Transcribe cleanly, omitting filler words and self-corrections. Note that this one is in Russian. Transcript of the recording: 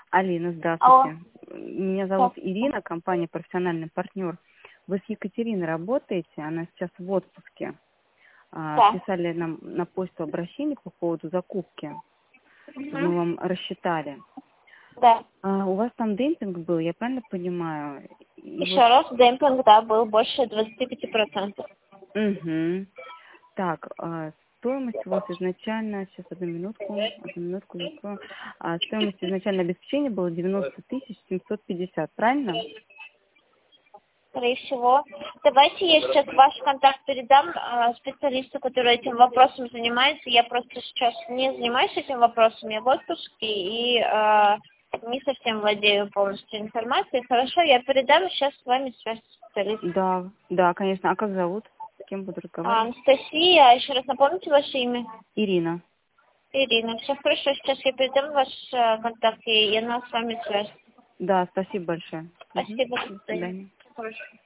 Алина, Алло. здравствуйте. Меня Да. зовут Ирина, компания «Профессиональный партнер». Вы с Екатериной работаете, она сейчас в отпуске. Да. Писали нам на почту обращение по поводу закупки, чтобы мы Мгм. вам рассчитали. Да. У вас там демпинг был, я правильно понимаю? И Еще вот, раз, демпинг, да, был больше 25%. угу. Так, стоимость у вас изначально, сейчас одну минутку закрою. Стоимость изначально обеспечения была 90 750, правильно? Скорее всего. Давайте я сейчас ваш контакт передам специалисту, который этим вопросом занимается. Я просто сейчас не занимаюсь этим вопросом, я в отпуске и не совсем владею полностью информацией. Хорошо, я передам, и сейчас с вами свяжется специалист. Да, да, конечно. А как зовут? С кем буду разговаривать? Анастасия, а еще раз напомните ваше имя? Ирина. Ирина. Все хорошо, сейчас я передам ваш контакт, и она с вами свяжется. Да, спасибо большое. Мгм. Спасибо, до До свидания. свидания. Хорошо.